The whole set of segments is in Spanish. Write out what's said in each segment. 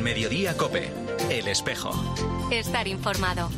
Mediodía COPE, El Espejo. Estar informado.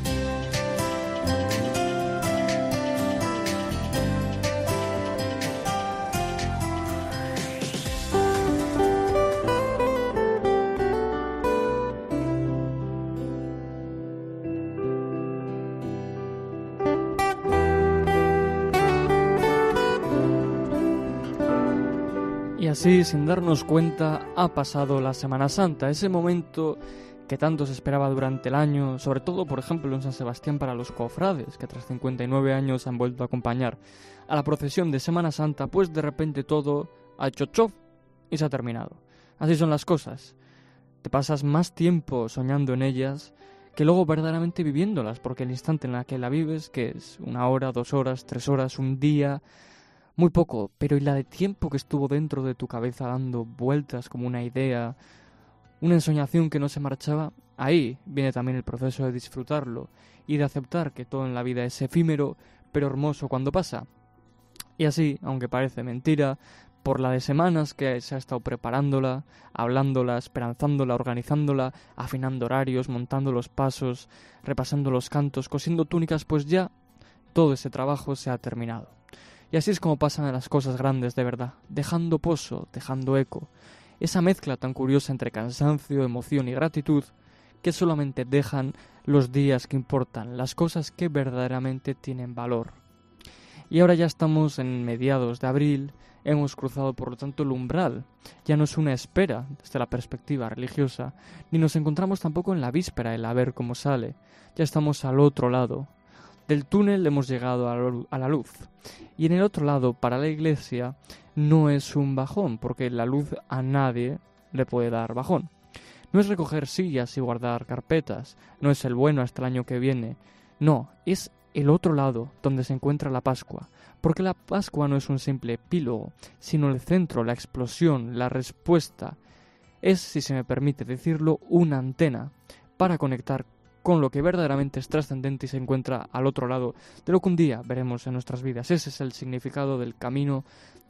Y así, sin darnos cuenta, ha pasado la Semana Santa, ese momento que tanto se esperaba durante el año, sobre todo, por ejemplo, en San Sebastián para los cofrades, que tras 59 años han vuelto a acompañar a la procesión de Semana Santa, pues de repente todo ha hecho chof y se ha terminado. Así son las cosas. Te pasas más tiempo soñando en ellas que luego verdaderamente viviéndolas, porque el instante en el que la vives, que es 1 hora, 2 horas, 3 horas, un día, muy poco, pero y la de tiempo que estuvo dentro de tu cabeza dando vueltas como una idea, una ensoñación que no se marchaba, ahí viene también el proceso de disfrutarlo y de aceptar que todo en la vida es efímero, pero hermoso cuando pasa. Y así, aunque parece mentira, por la de semanas que se ha estado preparándola, hablándola, esperanzándola, organizándola, afinando horarios, montando los pasos, repasando los cantos, cosiendo túnicas, pues ya todo ese trabajo se ha terminado. Y así es como pasan las cosas grandes de verdad, dejando pozo, dejando eco, esa mezcla tan curiosa entre cansancio, emoción y gratitud, que solamente dejan los días que importan, las cosas que verdaderamente tienen valor. Y ahora ya estamos en mediados de abril, hemos cruzado por lo tanto el umbral, ya no es una espera desde la perspectiva religiosa, ni nos encontramos tampoco en la víspera, el a ver cómo sale, ya estamos al otro lado. Del túnel hemos llegado a la luz. Y en el otro lado, para la Iglesia, no es un bajón, porque la luz a nadie le puede dar bajón. No es recoger sillas y guardar carpetas, no es el bueno hasta el año que viene. No, es el otro lado donde se encuentra la Pascua, porque la Pascua no es un simple epílogo, sino el centro, la explosión, la respuesta. Es, si se me permite decirlo, una antena para conectar con lo que verdaderamente es trascendente y se encuentra al otro lado de lo que un día veremos en nuestras vidas. Ese es el significado del camino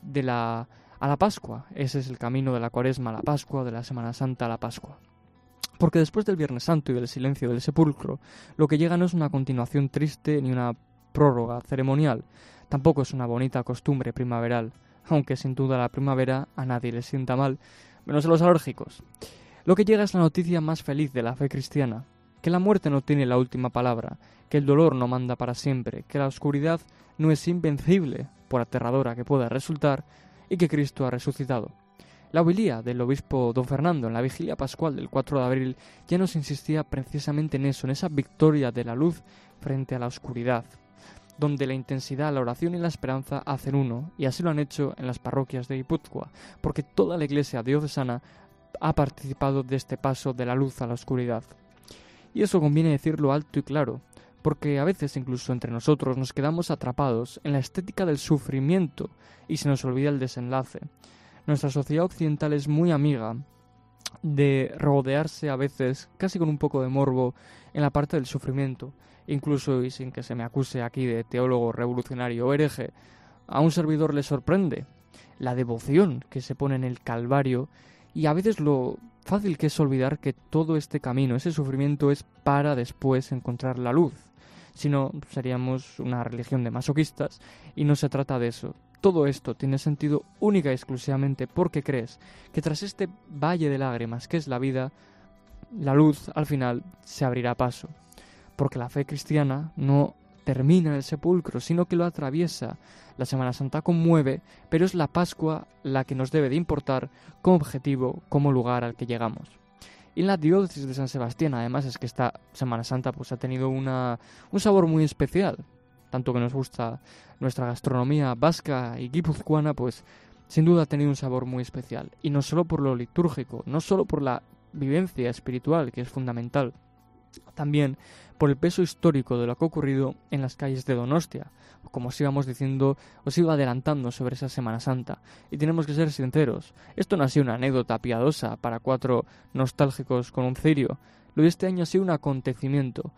a la Pascua. Ese es el camino de la Cuaresma a la Pascua, de la Semana Santa a la Pascua. Porque después del Viernes Santo y del silencio del sepulcro, lo que llega no es una continuación triste ni una prórroga ceremonial. Tampoco es una bonita costumbre primaveral, aunque sin duda la primavera a nadie le sienta mal, menos a los alérgicos. Lo que llega es la noticia más feliz de la fe cristiana, que la muerte no tiene la última palabra, que el dolor no manda para siempre, que la oscuridad no es invencible, por aterradora que pueda resultar, y que Cristo ha resucitado. La homilía del obispo don Fernando en la vigilia pascual del 4 de abril ya nos insistía precisamente en eso, en esa victoria de la luz frente a la oscuridad, donde la intensidad, la oración y la esperanza hacen uno, y así lo han hecho en las parroquias de Guipúzcoa, porque toda la Iglesia diocesana ha participado de este paso de la luz a la oscuridad. Y eso conviene decirlo alto y claro, porque a veces incluso entre nosotros nos quedamos atrapados en la estética del sufrimiento y se nos olvida el desenlace. Nuestra sociedad occidental es muy amiga de rodearse a veces, casi con un poco de morbo, en la parte del sufrimiento. Incluso, y sin que se me acuse aquí de teólogo revolucionario o hereje, a un servidor le sorprende la devoción que se pone en el Calvario y a veces lo fácil que es olvidar que todo este camino, ese sufrimiento es para después encontrar la luz. Si no, seríamos una religión de masoquistas y no se trata de eso. Todo esto tiene sentido única y exclusivamente porque crees que tras este valle de lágrimas que es la vida, la luz al final se abrirá paso. Porque la fe cristiana no termina en el sepulcro, sino que lo atraviesa. La Semana Santa conmueve, pero es la Pascua la que nos debe de importar como objetivo, como lugar al que llegamos. Y en la diócesis de San Sebastián, además, es que esta Semana Santa pues ha tenido un sabor muy especial. Tanto que nos gusta nuestra gastronomía vasca y guipuzcoana, pues sin duda ha tenido un sabor muy especial. Y no solo por lo litúrgico, no solo por la vivencia espiritual, que es fundamental, también por el peso histórico de lo que ha ocurrido en las calles de Donostia. Como os íbamos diciendo, os iba adelantando sobre esa Semana Santa. Y tenemos que ser sinceros, esto no ha sido una anécdota piadosa para 4 nostálgicos con un cirio. Lo de este año ha sido un acontecimiento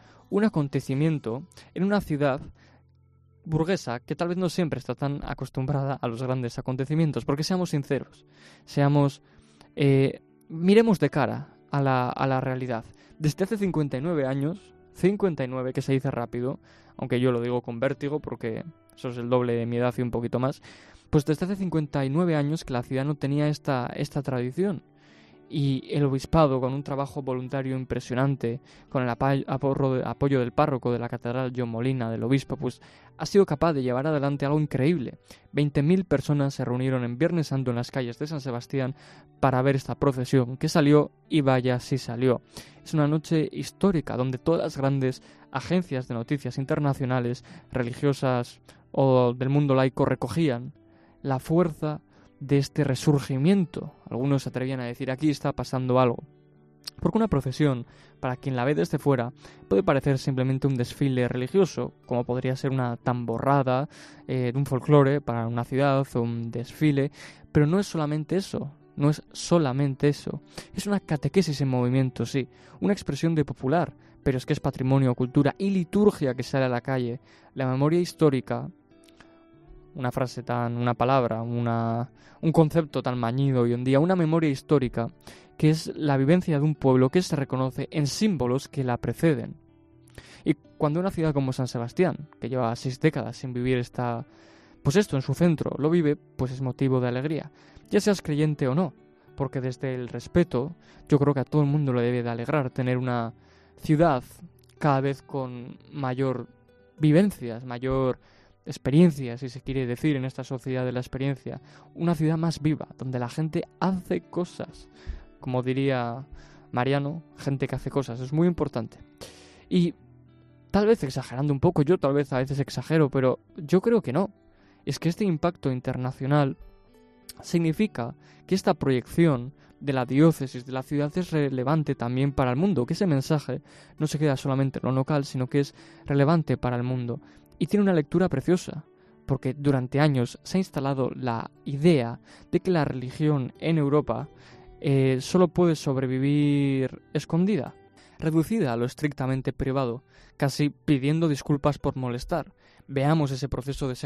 en una ciudad burguesa que tal vez no siempre está tan acostumbrada a los grandes acontecimientos. Porque seamos sinceros, miremos de cara a la realidad. Desde hace 59 años, 59 que se dice rápido, aunque yo lo digo con vértigo porque eso es el doble de mi edad y un poquito más, pues desde hace 59 años que la ciudad no tenía esta tradición. Y el obispado, con un trabajo voluntario impresionante, con el apoyo del párroco de la catedral, John Molina, del obispo, pues ha sido capaz de llevar adelante algo increíble. 20.000 personas se reunieron en Viernes Santo en las calles de San Sebastián para ver esta procesión, que salió y vaya si salió. Es una noche histórica donde todas las grandes agencias de noticias internacionales, religiosas o del mundo laico recogían la fuerza de este resurgimiento. Algunos se atrevían a decir, aquí está pasando algo. Porque una procesión, para quien la ve desde fuera, puede parecer simplemente un desfile religioso, como podría ser una tamborrada de un folclore para una ciudad o un desfile, pero no es solamente eso. No es solamente eso. Es una catequesis en movimiento, sí. Una expresión de popular, pero es que es patrimonio, cultura y liturgia que sale a la calle. La memoria histórica, una palabra, un concepto tan mañido hoy en día, una memoria histórica, que es la vivencia de un pueblo que se reconoce en símbolos que la preceden. Y cuando una ciudad como San Sebastián, que lleva 6 décadas sin vivir pues esto en su centro, lo vive, pues es motivo de alegría, ya seas creyente o no, porque desde el respeto, yo creo que a todo el mundo le debe de alegrar tener una ciudad cada vez con mayor vivencias, mayor experiencia, si se quiere decir, en esta sociedad de la experiencia, una ciudad más viva, donde la gente hace cosas, como diría Mariano, gente que hace cosas, es muy importante. Y tal vez exagerando un poco, yo tal vez a veces exagero, pero yo creo que no. Es que este impacto internacional significa que esta proyección de la diócesis de la ciudad es relevante también para el mundo, que ese mensaje no se queda solamente en lo local, sino que es relevante para el mundo. Y tiene una lectura preciosa, porque durante años se ha instalado la idea de que la religión en Europa solo puede sobrevivir escondida, reducida a lo estrictamente privado, casi pidiendo disculpas por molestar. Veamos ese proceso de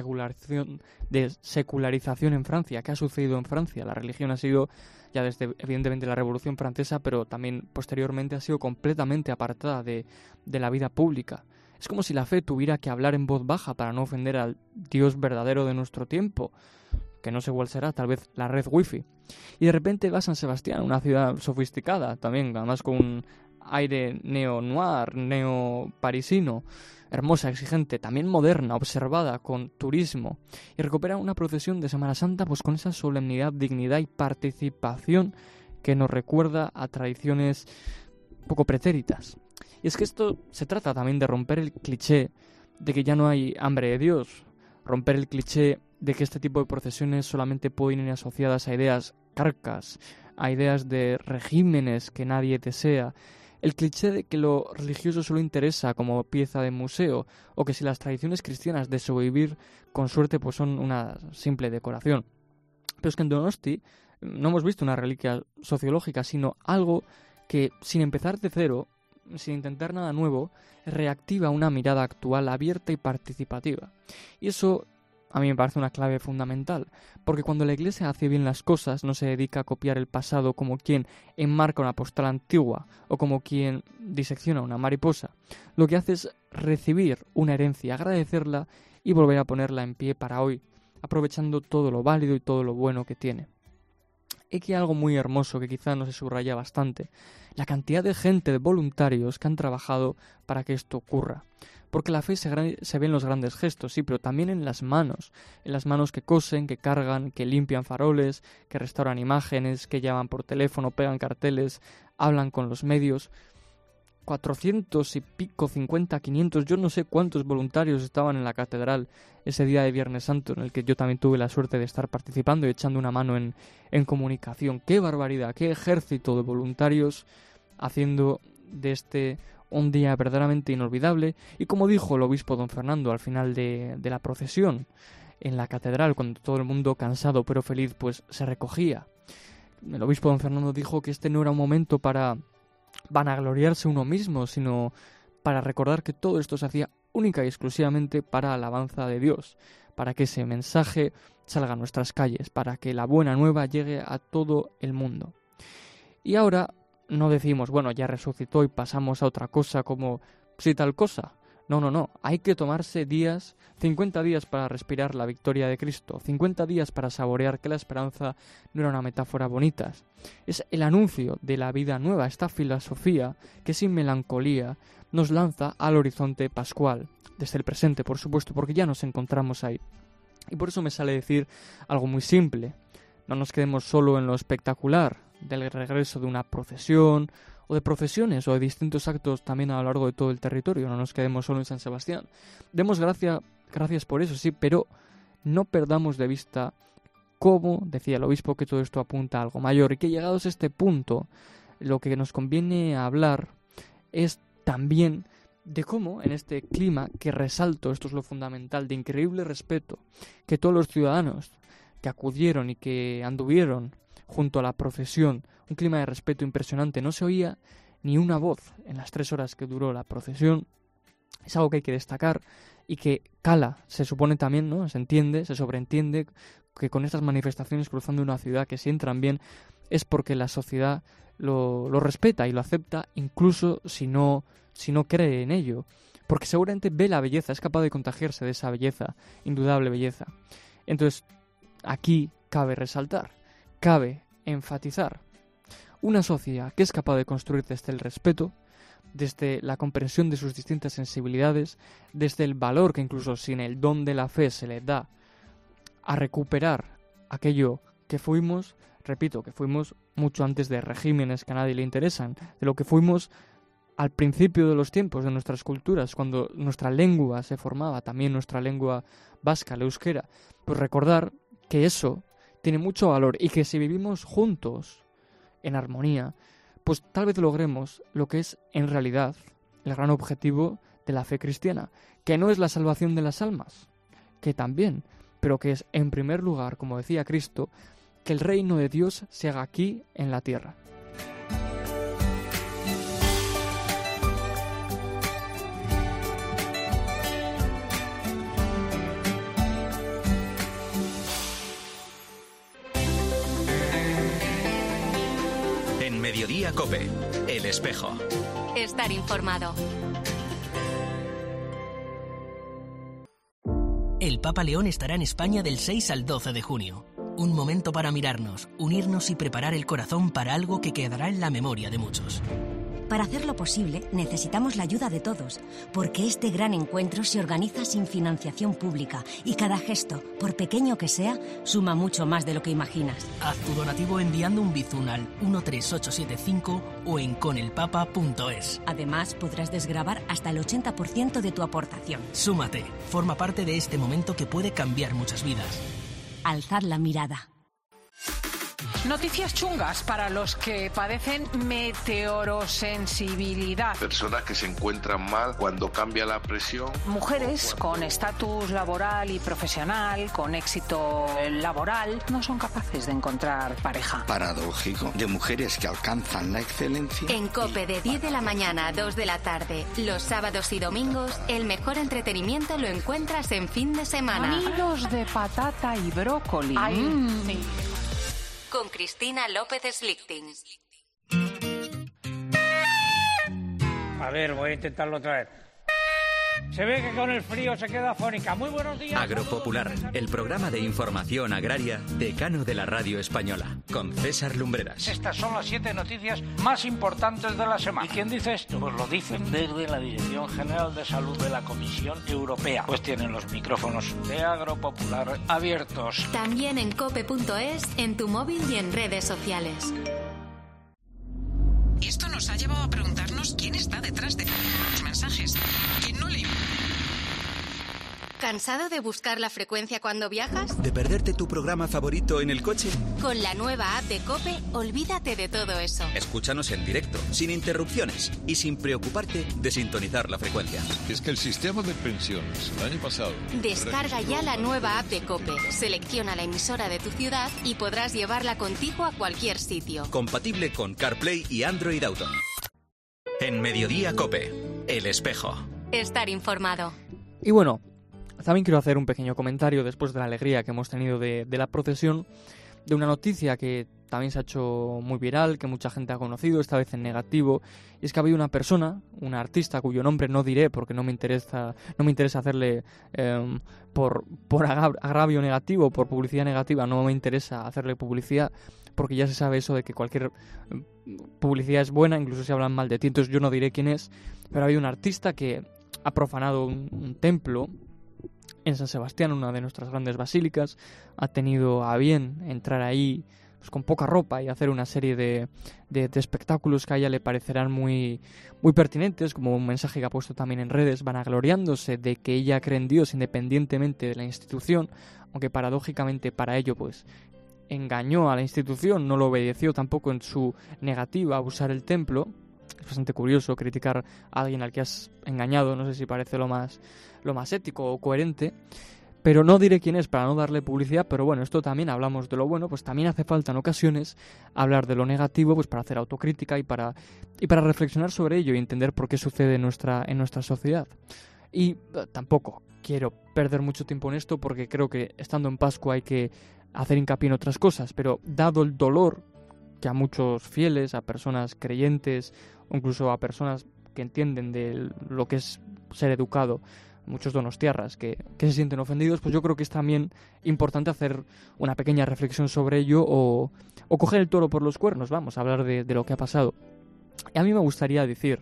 secularización en Francia. ¿Qué ha sucedido en Francia? La religión ha sido, ya desde evidentemente la Revolución Francesa, pero también posteriormente ha sido completamente apartada de la vida pública. Es como si la fe tuviera que hablar en voz baja para no ofender al Dios verdadero de nuestro tiempo, que no sé cuál será, tal vez la red wifi. Y de repente va a San Sebastián, una ciudad sofisticada también, además con un aire neo-noir, neo-parisino, hermosa, exigente, también moderna, observada, con turismo, y recupera una procesión de Semana Santa pues con esa solemnidad, dignidad y participación que nos recuerda a tradiciones poco pretéritas. Y es que esto se trata también de romper el cliché de que ya no hay hambre de Dios, romper el cliché de que este tipo de procesiones solamente pueden ir asociadas a ideas carcas, a ideas de regímenes que nadie desea, el cliché de que lo religioso solo interesa como pieza de museo, o que si las tradiciones cristianas de sobrevivir con suerte pues son una simple decoración. Pero es que en Donosti no hemos visto una reliquia sociológica, sino algo que, sin empezar de cero, sin intentar nada nuevo, reactiva una mirada actual abierta y participativa. Y eso a mí me parece una clave fundamental, porque cuando la Iglesia hace bien las cosas, no se dedica a copiar el pasado como quien enmarca una postal antigua o como quien disecciona una mariposa. Lo que hace es recibir una herencia, agradecerla y volver a ponerla en pie para hoy, aprovechando todo lo válido y todo lo bueno que tiene. Y aquí hay algo muy hermoso que quizá no se subraya bastante: la cantidad de gente, de voluntarios que han trabajado para que esto ocurra. Porque la fe se ve en los grandes gestos, sí, pero también en las manos que cosen, que cargan, que limpian faroles, que restauran imágenes, que llaman por teléfono, pegan carteles, hablan con los medios. 400 y pico, 50, 500, yo no sé cuántos voluntarios estaban en la catedral ese día de Viernes Santo, en el que yo también tuve la suerte de estar participando y echando una mano en comunicación. ¡Qué barbaridad! ¡Qué ejército de voluntarios haciendo de este un día verdaderamente inolvidable! Y como dijo el obispo don Fernando al final de la procesión en la catedral, cuando todo el mundo, cansado pero feliz, pues se recogía, el obispo don Fernando dijo que este no era un momento para vanagloriarse uno mismo, sino para recordar que todo esto se hacía única y exclusivamente para alabanza de Dios, para que ese mensaje salga a nuestras calles, para que la buena nueva llegue a todo el mundo. Y ahora no decimos, bueno, ya resucitó y pasamos a otra cosa como sí tal cosa. No. Hay que tomarse 50 días para respirar la victoria de Cristo, 50 días para saborear que la esperanza no era una metáfora bonita. Es el anuncio de la vida nueva, esta filosofía que sin melancolía nos lanza al horizonte pascual, desde el presente, por supuesto, porque ya nos encontramos ahí. Y por eso me sale decir algo muy simple. No nos quedemos solo en lo espectacular del regreso de una procesión, o de procesiones o de distintos actos también a lo largo de todo el territorio. No nos quedemos solo en San Sebastián. Demos gracias por eso, sí, pero no perdamos de vista cómo, decía el obispo, que todo esto apunta a algo mayor y que llegados a este punto, lo que nos conviene hablar es también de cómo en este clima que resalto, esto es lo fundamental, de increíble respeto, que todos los ciudadanos que acudieron y que anduvieron junto a la procesión, un clima de respeto impresionante, no se oía ni una voz en las 3 horas que duró la procesión. Es algo que hay que destacar y que cala, se supone también, ¿no? Se entiende, se sobreentiende que con estas manifestaciones cruzando una ciudad que si entran bien es porque la sociedad lo respeta y lo acepta, incluso si no cree en ello, porque seguramente ve la belleza, es capaz de contagiarse de esa belleza, indudable belleza. Entonces, aquí cabe resaltar, cabe enfatizar una sociedad que es capaz de construir desde el respeto, desde la comprensión de sus distintas sensibilidades, desde el valor que incluso sin el don de la fe se le da a recuperar aquello que fuimos, repito, que fuimos mucho antes de regímenes que a nadie le interesan, de lo que fuimos al principio de los tiempos de nuestras culturas, cuando nuestra lengua se formaba, también nuestra lengua vasca, el euskera, pues recordar que eso tiene mucho valor y que si vivimos juntos, en armonía, pues tal vez logremos lo que es en realidad el gran objetivo de la fe cristiana, que no es la salvación de las almas, que también, pero que es en primer lugar, como decía Cristo, que el reino de Dios se haga aquí en la tierra. Mediodía COPE, El Espejo. Estar informado. El Papa León estará en España del 6 al 12 de junio. Un momento para mirarnos, unirnos y preparar el corazón para algo que quedará en la memoria de muchos. Para hacerlo posible, necesitamos la ayuda de todos, porque este gran encuentro se organiza sin financiación pública y cada gesto, por pequeño que sea, suma mucho más de lo que imaginas. Haz tu donativo enviando un bizum al 13875 o en conelpapa.es. Además, podrás desgravar hasta el 80% de tu aportación. Súmate, forma parte de este momento que puede cambiar muchas vidas. Alzad la mirada. Noticias chungas para los que padecen meteorosensibilidad. Personas que se encuentran mal cuando cambia la presión. Mujeres con estatus laboral y profesional, con éxito laboral, no son capaces de encontrar pareja. Paradójico, de mujeres que alcanzan la excelencia. En COPE de 10 de la mañana a 2 de la tarde, los sábados y domingos, el mejor entretenimiento lo encuentras en fin de semana. Nidos de patata y brócoli. Sí. Con Cristina López Slichting. A ver, voy a intentarlo otra vez. Se ve que con el frío se queda afónica. Muy buenos días. Agropopular, el programa de información agraria decano de la radio española, con César Lumbreras. Estas son las 7 noticias más importantes de la semana. ¿Y quién dice esto? Pues lo dicen desde la Dirección General de Salud de la Comisión Europea. Pues tienen los micrófonos de Agropopular abiertos. También en cope.es, en tu móvil y en redes sociales. Esto nos ha llevado a preguntarnos quién está detrás de los mensajes. ¿Quién no le... ¿Cansado de buscar la frecuencia cuando viajas? ¿De perderte tu programa favorito en el coche? Con la nueva app de COPE, olvídate de todo eso. Escúchanos en directo, sin interrupciones y sin preocuparte de sintonizar la frecuencia. Es que el sistema de pensiones el año pasado... Descarga ya la nueva app de COPE, selecciona la emisora de tu ciudad y podrás llevarla contigo a cualquier sitio. Compatible con CarPlay y Android Auto. En Mediodía COPE, El Espejo. Estar informado. Y bueno, también quiero hacer un pequeño comentario después de la alegría que hemos tenido de la procesión, de una noticia que también se ha hecho muy viral, que mucha gente ha conocido, esta vez en negativo, y es que ha habido una persona, una artista cuyo nombre no diré porque no me interesa hacerle por agravio negativo, por publicidad negativa, no me interesa hacerle publicidad, porque ya se sabe eso de que cualquier publicidad es buena, incluso si hablan mal de ti, entonces yo no diré quién es, pero ha habido un artista que ha profanado un templo en San Sebastián, una de nuestras grandes basílicas, ha tenido a bien entrar ahí pues, con poca ropa y hacer una serie de espectáculos que a ella le parecerán muy, muy pertinentes, como un mensaje que ha puesto también en redes, vanagloriándose de que ella cree en Dios independientemente de la institución, aunque paradójicamente para ello pues engañó a la institución, no lo obedeció tampoco en su negativa a usar el templo. Es bastante curioso criticar a alguien al que has engañado, no sé si parece lo más ético o coherente, pero no diré quién es para no darle publicidad, pero bueno, esto también hablamos de lo bueno, pues también hace falta en ocasiones hablar de lo negativo, pues para hacer autocrítica y para reflexionar sobre ello y entender por qué sucede en nuestra sociedad. Y tampoco quiero perder mucho tiempo en esto porque creo que estando en Pascua hay que hacer hincapié en otras cosas, pero dado el dolor que a muchos fieles, a personas creyentes, o incluso a personas que entienden de lo que es ser educado, muchos donostiarras que se sienten ofendidos, pues yo creo que es también importante hacer una pequeña reflexión sobre ello o coger el toro por los cuernos, vamos a hablar de lo que ha pasado. Y a mí me gustaría decir,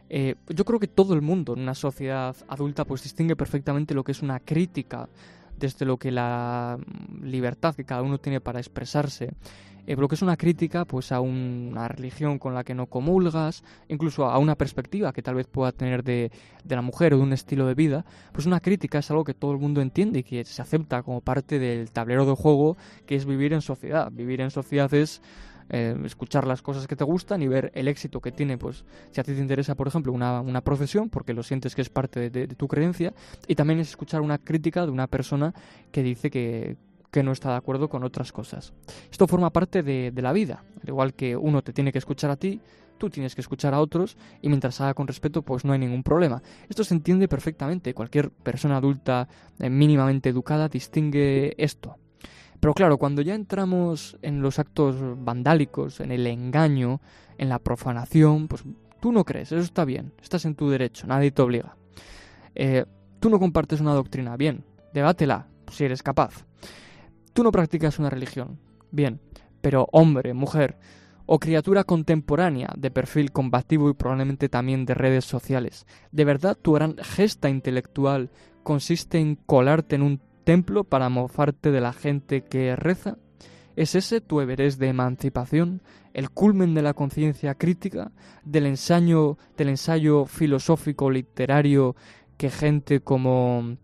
yo creo que todo el mundo en una sociedad adulta pues distingue perfectamente lo que es una crítica desde lo que la libertad que cada uno tiene para expresarse, lo que es una crítica pues a una religión con la que no comulgas, incluso a una perspectiva que tal vez pueda tener de la mujer o de un estilo de vida, pues una crítica es algo que todo el mundo entiende y que se acepta como parte del tablero de juego que es vivir en sociedad. Vivir en sociedad es escuchar las cosas que te gustan y ver el éxito que tiene, pues si a ti te interesa, por ejemplo, una profesión, porque lo sientes que es parte de tu creencia, y también es escuchar una crítica de una persona que dice que no está de acuerdo con otras cosas. Esto forma parte de la vida, al igual que uno te tiene que escuchar a ti, tú tienes que escuchar a otros, y mientras haga con respeto, pues no hay ningún problema. Esto se entiende perfectamente, cualquier persona adulta mínimamente educada distingue esto. Pero claro, cuando ya entramos en los actos vandálicos, en el engaño, en la profanación, pues tú no crees, eso está bien, estás en tu derecho, nadie te obliga. Tú no compartes una doctrina, bien, debátela, si eres capaz. Tú no practicas una religión, bien, pero hombre, mujer o criatura contemporánea de perfil combativo y probablemente también de redes sociales, ¿de verdad tu gran gesta intelectual consiste en colarte en un templo para mofarte de la gente que reza? ¿Es ese tu Everest de emancipación, el culmen de la conciencia crítica, del ensayo filosófico literario que gente como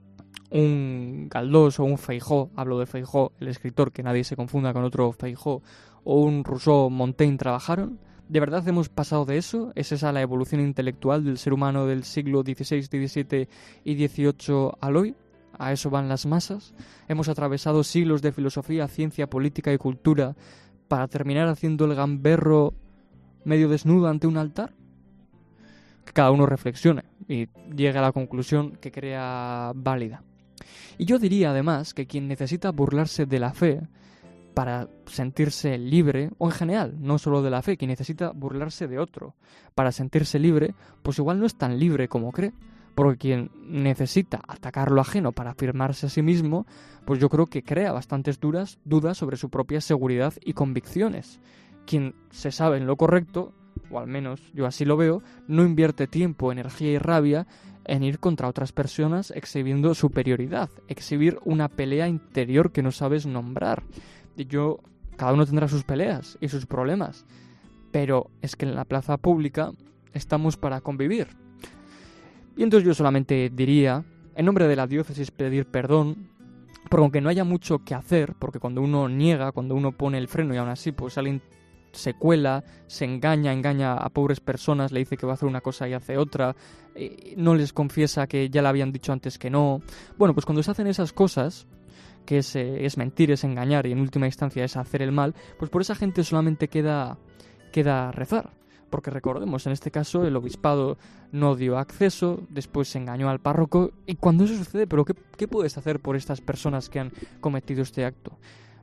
un Galdós o un Feijóo, hablo de Feijóo, el escritor, que nadie se confunda con otro Feijóo, o un Rousseau, Montaigne trabajaron? ¿De verdad hemos pasado de eso? ¿Es esa la evolución intelectual del ser humano del siglo XVI, XVII y XVIII al hoy? ¿A eso van las masas? ¿Hemos atravesado siglos de filosofía, ciencia, política y cultura para terminar haciendo el gamberro medio desnudo ante un altar? Que cada uno reflexione y llegue a la conclusión que crea válida. Y yo diría además que quien necesita burlarse de la fe para sentirse libre, o en general, no solo de la fe, quien necesita burlarse de otro para sentirse libre, pues igual no es tan libre como cree. Porque quien necesita atacar lo ajeno para afirmarse a sí mismo, pues yo creo que crea bastantes dudas sobre su propia seguridad y convicciones. Quien se sabe en lo correcto, o al menos yo así lo veo, no invierte tiempo, energía y rabia en ir contra otras personas exhibiendo superioridad, exhibir una pelea interior que no sabes nombrar. Y cada uno tendrá sus peleas y sus problemas, pero es que en la plaza pública estamos para convivir. Y entonces yo solamente diría, en nombre de la diócesis, pedir perdón, porque aunque no haya mucho que hacer, porque cuando uno niega, cuando uno pone el freno y aún así pues alguien se cuela, se engaña a pobres personas, le dice que va a hacer una cosa y hace otra, no les confiesa que ya le habían dicho antes que no. Bueno, pues cuando se hacen esas cosas, que es mentir, es engañar y en última instancia es hacer el mal, pues por esa gente solamente queda rezar. Porque recordemos, en este caso el obispado no dio acceso, después se engañó al párroco, y cuando eso sucede, ¿pero qué puedes hacer por estas personas que han cometido este acto?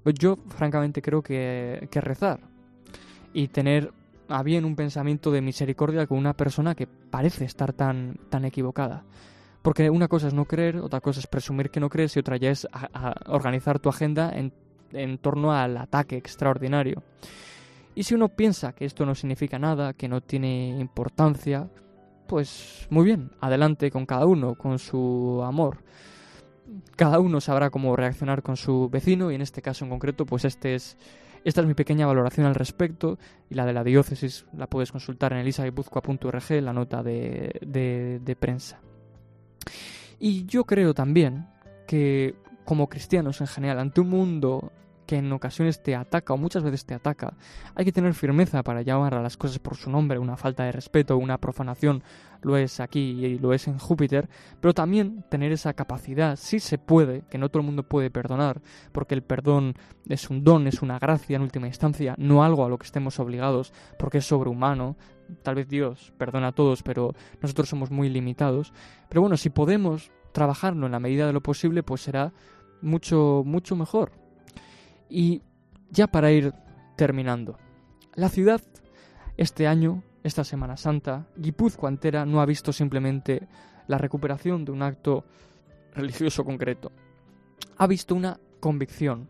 Yo, francamente, creo que rezar y tener a bien un pensamiento de misericordia con una persona que parece estar tan equivocada. Porque una cosa es no creer, otra cosa es presumir que no crees y otra ya es a organizar tu agenda en torno al ataque extraordinario. Y si uno piensa que esto no significa nada, que no tiene importancia, pues muy bien, adelante con cada uno, con su amor. Cada uno sabrá cómo reaccionar con su vecino y en este caso en concreto, pues esta es mi pequeña valoración al respecto, y la de la diócesis la puedes consultar en elisaguipuzcoa.org, la nota de prensa. Y yo creo también que como cristianos en general, ante un mundo que en ocasiones te ataca o muchas veces te ataca, hay que tener firmeza para llamar a las cosas por su nombre. Una falta de respeto, una profanación lo es aquí y lo es en Júpiter, pero también tener esa capacidad, si se puede, que no todo el mundo puede perdonar, porque el perdón es un don, es una gracia en última instancia, no algo a lo que estemos obligados, porque es sobrehumano. Tal vez Dios perdona a todos, pero nosotros somos muy limitados. Pero bueno, si podemos trabajarlo en la medida de lo posible, pues será mucho, mucho mejor. Y ya para ir terminando, la ciudad este año, esta Semana Santa, Guipúzcoa entera no ha visto simplemente la recuperación de un acto religioso concreto. Ha visto una convicción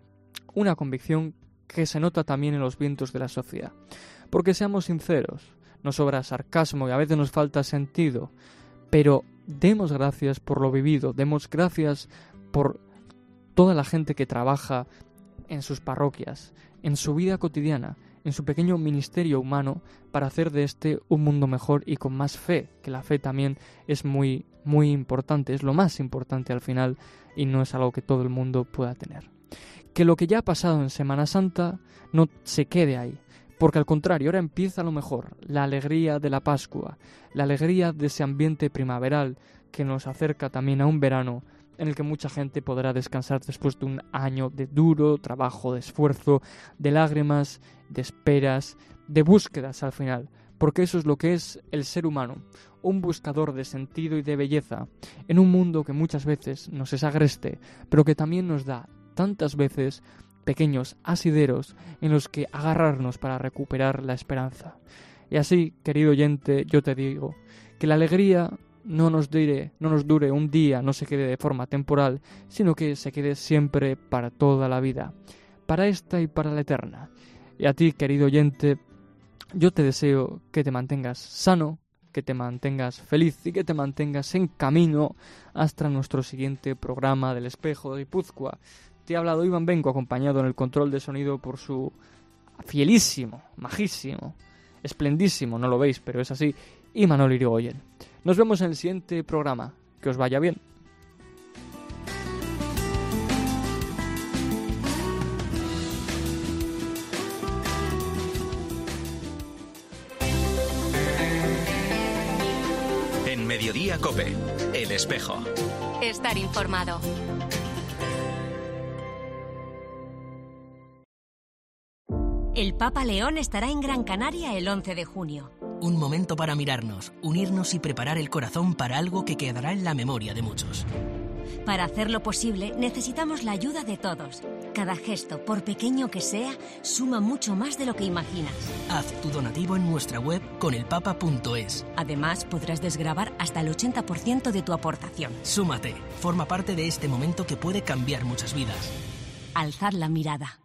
que se nota también en los vientos de la sociedad. Porque seamos sinceros, nos sobra sarcasmo y a veces nos falta sentido, pero demos gracias por lo vivido, demos gracias por toda la gente que trabaja en sus parroquias, en su vida cotidiana, en su pequeño ministerio humano para hacer de este un mundo mejor y con más fe, que la fe también es muy, muy importante, es lo más importante al final y no es algo que todo el mundo pueda tener. Que lo que ya ha pasado en Semana Santa no se quede ahí, porque al contrario, ahora empieza lo mejor, la alegría de la Pascua, la alegría de ese ambiente primaveral que nos acerca también a un verano en el que mucha gente podrá descansar después de un año de duro trabajo, de esfuerzo, de lágrimas, de esperas, de búsquedas al final, porque eso es lo que es el ser humano, un buscador de sentido y de belleza, en un mundo que muchas veces nos es agreste, pero que también nos da tantas veces pequeños asideros en los que agarrarnos para recuperar la esperanza. Y así, querido oyente, yo te digo que la alegría no nos dure un día, no se quede de forma temporal, sino que se quede siempre para toda la vida, para esta y para la eterna. Y a ti, querido oyente, yo te deseo que te mantengas sano, que te mantengas feliz y que te mantengas en camino hasta nuestro siguiente programa del Espejo de Guipúzcoa. Te ha hablado Iván Benco, acompañado en el control de sonido por su fielísimo, majísimo, esplendísimo, no lo veis, pero es así, Imanol Irigoyen. Nos vemos en el siguiente programa. Que os vaya bien. En Mediodía COPE, El Espejo. Estar informado. El Papa León estará en Gran Canaria el 11 de junio. Un momento para mirarnos, unirnos y preparar el corazón para algo que quedará en la memoria de muchos. Para hacerlo posible, necesitamos la ayuda de todos. Cada gesto, por pequeño que sea, suma mucho más de lo que imaginas. Haz tu donativo en nuestra web conelpapa.es. Además, podrás desgravar hasta el 80% de tu aportación. Súmate, forma parte de este momento que puede cambiar muchas vidas. Alzad la mirada.